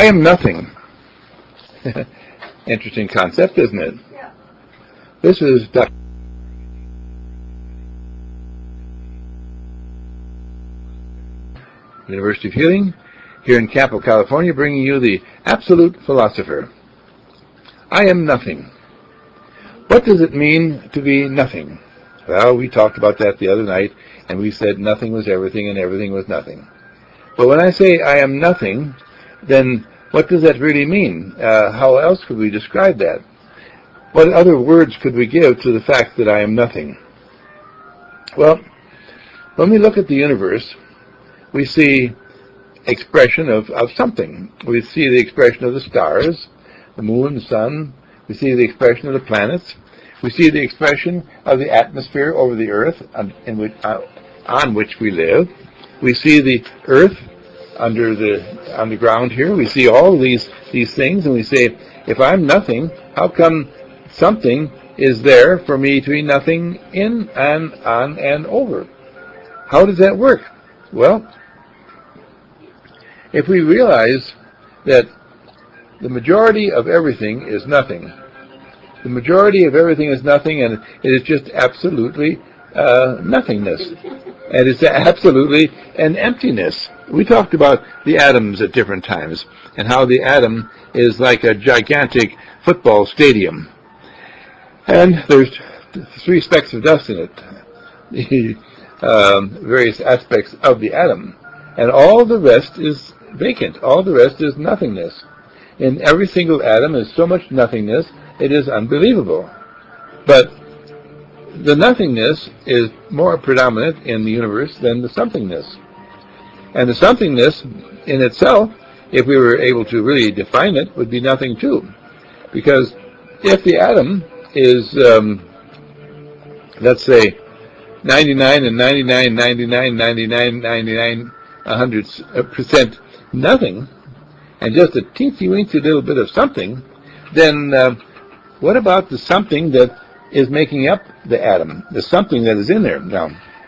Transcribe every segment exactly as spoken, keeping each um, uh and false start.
I am nothing. Interesting concept, isn't it? Yeah. This is Doctor University of Healing, here in Campo, California, bringing you the Absolute Philosopher. I am nothing. What does it mean to be nothing? Well, we talked about that the other night, and we said nothing was everything and everything was nothing. But when I say I am nothing, then what does that really mean? Uh, how else could we describe that? What other words could we give to the fact that I am nothing? Well, when we look at the universe, we see expression of, of something. We see the expression of the stars, the moon, the sun. We see the expression of the planets. We see the expression of the atmosphere over the earth on, in which, uh, on which we live. We see the earth under the on the ground here. We see all these these things, and we say, if I'm nothing, how come something is there for me to be nothing in and on and over? How does that work? Well, if we realize that the majority of everything is nothing, the majority of everything is nothing, and it is just absolutely uh, nothingness. And it's absolutely an emptiness. We talked about the atoms at different times, and how the atom is like a gigantic football stadium. And there's three specks of dust in it, the um, various aspects of the atom. And all the rest is vacant. All the rest is nothingness. In every single atom is so much nothingness, it is unbelievable. But the nothingness is more predominant in the universe than the somethingness. And the somethingness in itself, if we were able to really define it, would be nothing too. Because if the atom is, um, let's say, ninety-nine and ninety-nine, ninety-nine, ninety-nine, ninety-nine, one hundred percent nothing, and just a teensy-weensy little bit of something, then uh, what about the something that is making up the atom, the something that is in there? Now,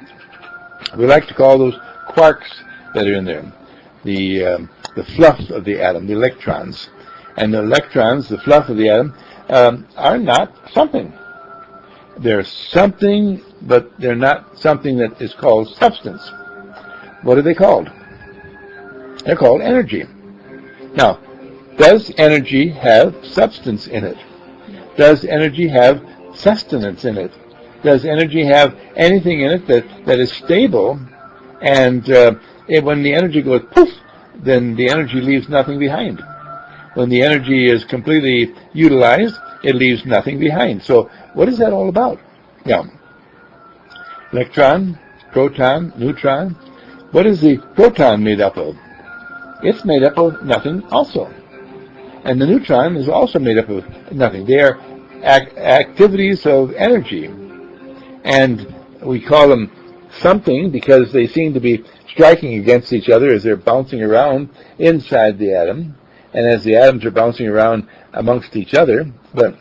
we like to call those quarks that are in there, the um, the fluff of the atom, the electrons. And the electrons, the fluff of the atom, um, are not something. They're something, but they're not something that is called substance. What are they called? They're called energy. Now, does energy have substance in it? Does energy have sustenance in it? Does energy have anything in it that, that is stable? And uh, it, when the energy goes poof, then the energy leaves nothing behind. When the energy is completely utilized, it leaves nothing behind. So what is that all about? Now, electron, proton, neutron. What is the proton made up of? It's made up of nothing also. And the neutron is also made up of nothing. They are ac- activities of energy. And we call them something because they seem to be striking against each other as they're bouncing around inside the atom, and as the atoms are bouncing around amongst each other. But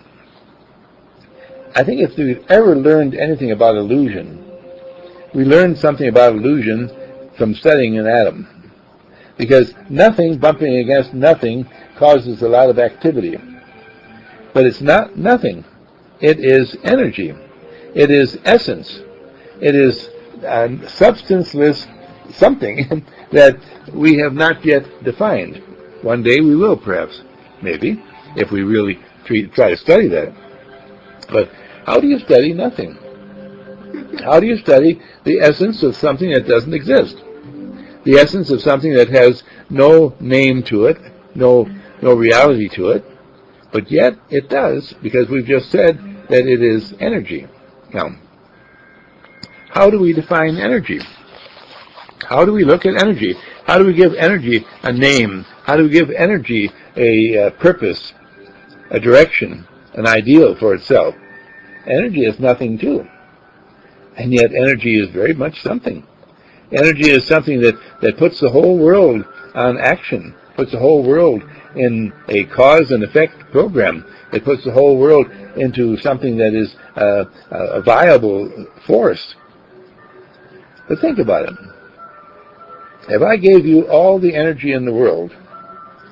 I think if we've ever learned anything about illusion, we learned something about illusion from studying an atom. Because nothing bumping against nothing causes a lot of activity. But it's not nothing. It is energy. It is essence. It is a substanceless something that we have not yet defined. One day we will, perhaps, maybe, if we really try to study that. But how do you study nothing? How do you study the essence of something that doesn't exist? The essence of something that has no name to it, no no reality to it, but yet it does, because we've just said that it is energy. Now, how do we define energy? How do we look at energy? How do we give energy a name? How do we give energy a uh, purpose, a direction, an ideal for itself? Energy is nothing too. And yet energy is very much something. Energy is something that, that puts the whole world on action, puts the whole world in a cause and effect program. It puts the whole world into something that is uh, a viable force. But think about it. If I gave you all the energy in the world,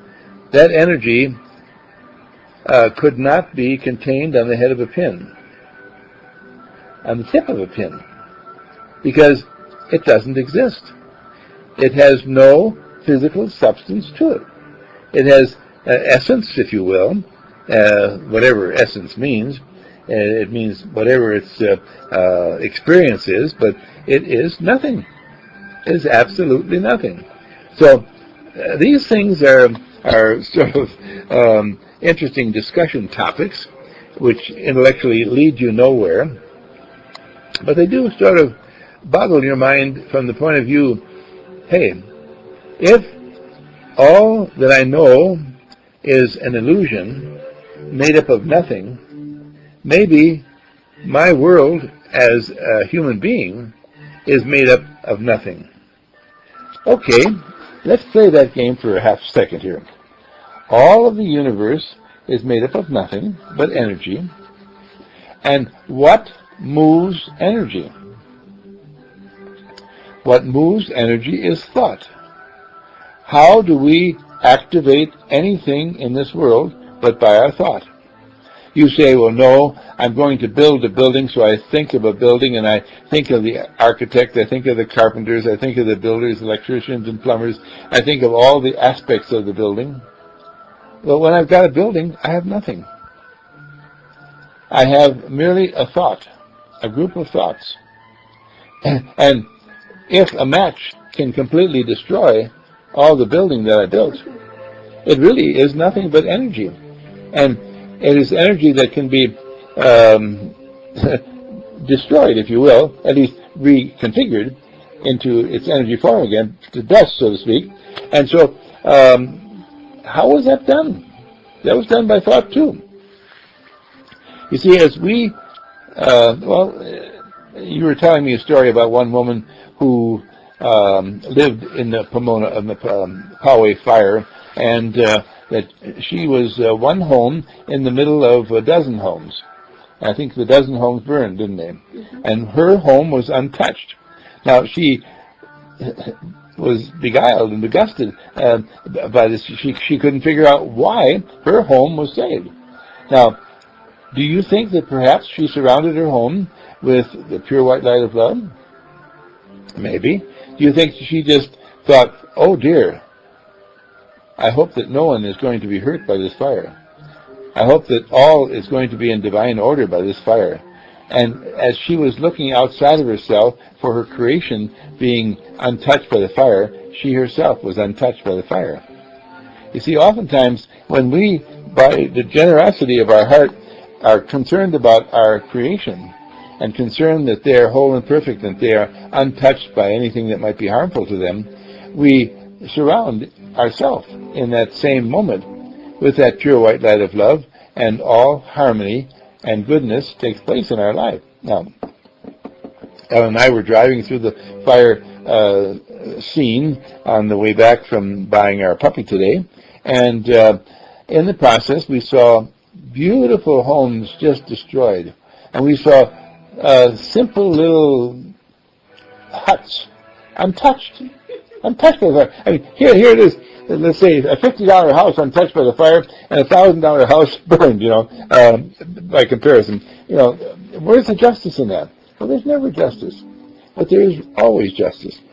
that energy uh, could not be contained on the head of a pin, on the tip of a pin, because it doesn't exist. It has no physical substance to it. It has uh, essence, if you will, uh, whatever essence means. Uh, it means whatever its uh, uh, experience is, but it is nothing. It is absolutely nothing. So uh, these things are are sort of um, interesting discussion topics, which intellectually lead you nowhere, but they do sort of boggle your mind from the point of view, hey, if all that I know is an illusion made up of nothing, maybe my world as a human being is made up of nothing. Okay, let's play that game for a half second here. All of the universe is made up of nothing but energy. And what moves energy? What moves energy is thought. How do we activate anything in this world but by our thought? You say, well, no, I'm going to build a building, so I think of a building, and I think of the architect, I think of the carpenters, I think of the builders, electricians, and plumbers. I think of all the aspects of the building. Well, when I've got a building, I have nothing. I have merely a thought, a group of thoughts. And if a match can completely destroy all the building that I built, it really is nothing but energy. And it is energy that can be um, destroyed, if you will, at least reconfigured into its energy form again, to dust, so to speak. And so, um, how was that done? That was done by thought, too. You see, as we, uh, well, you were telling me a story about one woman who um, lived in the Pomona, in the um, Poway fire, and uh, that she was uh, one home in the middle of a dozen homes. I think the dozen homes burned, didn't they? Mm-hmm. And her home was untouched. Now, she was beguiled and begusted uh, by this. She, she couldn't figure out why her home was saved. Now, do you think that perhaps she surrounded her home with the pure white light of love? Maybe. Do you think she just thought, oh dear, I hope that no one is going to be hurt by this fire. I hope that all is going to be in divine order by this fire. And as she was looking outside of herself for her creation being untouched by the fire, she herself was untouched by the fire. You see, oftentimes when we, by the generosity of our heart, are concerned about our creation and concerned that they are whole and perfect, and they are untouched by anything that might be harmful to them, we surround ourselves in that same moment with that pure white light of love, and all harmony and goodness takes place in our life. Now, Ellen and I were driving through the fire uh, scene on the way back from buying our puppy today, and uh, in the process we saw beautiful homes just destroyed, and we saw uh, simple little huts untouched, untouched by the fire. I mean, here, here it is. Let's say a fifty dollar house untouched by the fire, and a thousand dollar house burned. You know, um, by comparison, you know, where's the justice in that? Well, there's never justice, but there is always justice.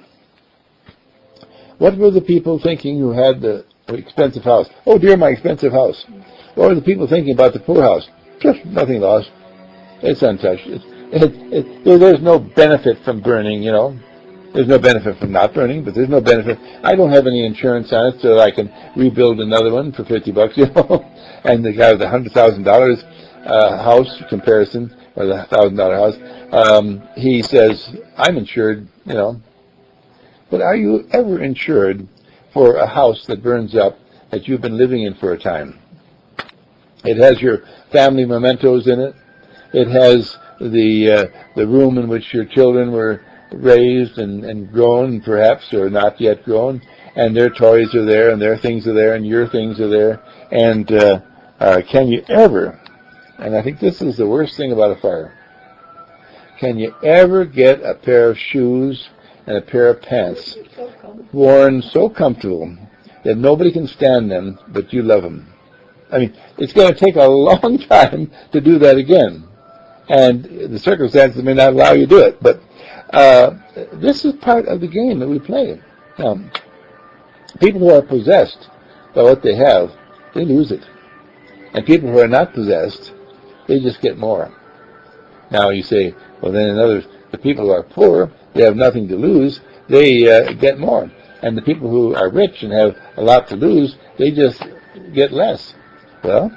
What were the people thinking who had the expensive house? Oh dear, my expensive house. What were the people thinking about the poor house? Just nothing lost. It's untouched. It, it, it, there's no benefit from burning, you know. There's no benefit from not burning, but there's no benefit. I don't have any insurance on it, so that I can rebuild another one for fifty bucks, you know. And the guy with the hundred thousand dollars uh, house comparison, or the thousand dollar house, um, he says, "I'm insured," you know. But are you ever insured for a house that burns up that you've been living in for a time? It has your family mementos in it. It has the uh, the room in which your children were raised and, and grown, perhaps, or not yet grown, and their toys are there, and their things are there, and your things are there. And uh, uh, can you ever, and I think this is the worst thing about a fire, can you ever get a pair of shoes and a pair of pants worn so comfortable that nobody can stand them, but you love them. I mean, it's going to take a long time to do that again. And the circumstances may not allow you to do it. But uh, this is part of the game that we play. Now, people who are possessed by what they have, they lose it. And people who are not possessed, they just get more. Now you say, well, then in other, the people who are poor, they have nothing to lose, they uh, get more. And the people who are rich and have a lot to lose, they just get less. Well,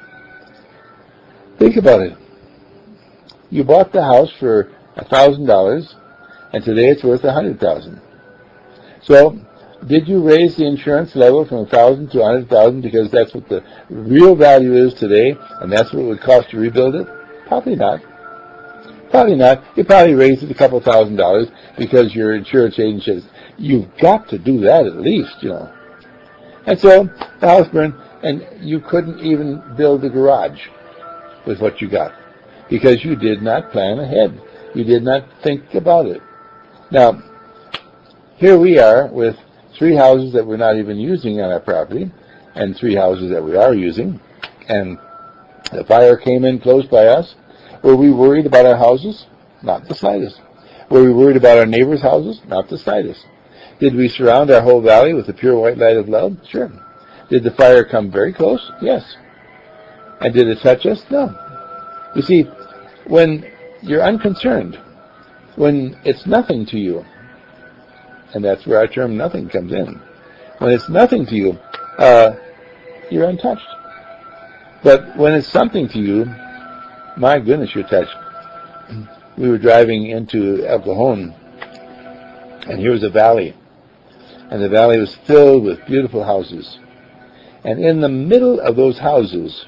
think about it. You bought the house for a thousand dollars, and today it's worth a hundred thousand. So, did you raise the insurance level from a thousand to a hundred thousand because that's what the real value is today, and that's what it would cost to rebuild it? Probably not. Probably not. You probably raised it a couple thousand dollars because your insurance agent says you've got to do that at least, you know. And so the house burned, and you couldn't even build a garage with what you got because you did not plan ahead. You did not think about it. Now, here we are with three houses that we're not even using on our property, and three houses that we are using, and the fire came in close by us. Were we worried about our houses? Not the slightest. Were we worried about our neighbors' houses? Not the slightest. Did we surround our whole valley with the pure white light of love? Sure. Did the fire come very close? Yes. And did it touch us? No. You see, when you're unconcerned, when it's nothing to you, and that's where our term nothing comes in, when it's nothing to you, uh, you're untouched. But when it's something to you, my goodness, you're touched. We were driving into El Cajon, and here was a valley. And the valley was filled with beautiful houses. And in the middle of those houses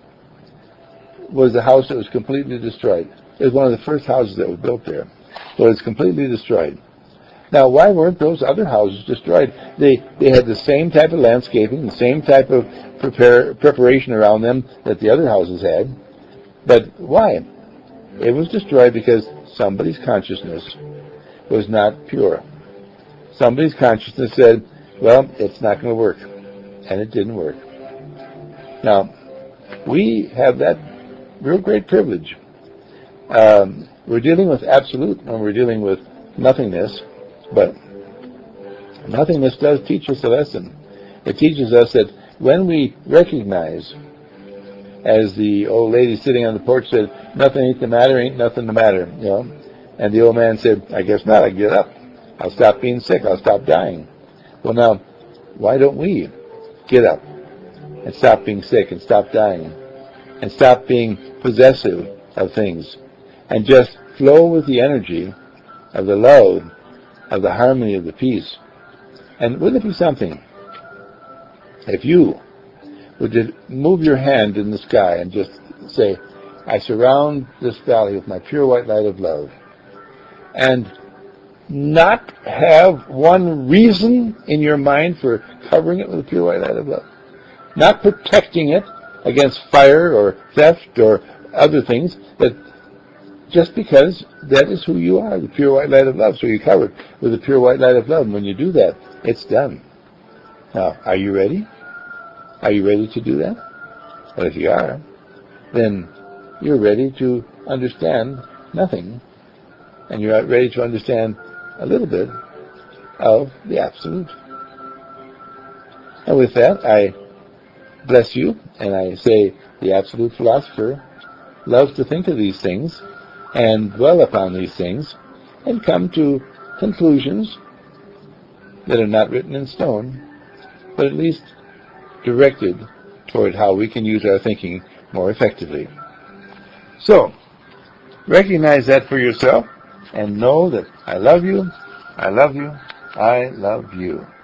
was a house that was completely destroyed. It was one of the first houses that was built there. So it was completely destroyed. Now, why weren't those other houses destroyed? They they had the same type of landscaping, the same type of prepare, preparation around them that the other houses had. But why? It was destroyed because somebody's consciousness was not pure. Somebody's consciousness said, well, it's not going to work. And it didn't work. Now, we have that real great privilege. Um, we're dealing with absolute when we're dealing with nothingness, but nothingness does teach us a lesson. It teaches us that when we recognize, as the old lady sitting on the porch said, nothing ain't the matter, ain't nothing the matter, you know. And the old man said, I guess not, I get up. I'll stop being sick, I'll stop dying. Well now, why don't we get up and stop being sick and stop dying and stop being possessive of things and just flow with the energy of the love, of the harmony, of the peace? And wouldn't it be something if you would just move your hand in the sky and just say, I surround this valley with my pure white light of love, and not have one reason in your mind for covering it with the pure white light of love, not protecting it against fire or theft or other things, but just because that is who you are, the pure white light of love, so you cover it with the pure white light of love. And when you do that, it's done. Now, are you ready? Are you ready to do that? Well, if you are, then you're ready to understand nothing, and you're ready to understand a little bit of the absolute. And with that, I bless you, and I say the absolute philosopher loves to think of these things and dwell upon these things and come to conclusions that are not written in stone, but at least directed toward how we can use our thinking more effectively. So, recognize that for yourself and know that I love you, I love you, I love you.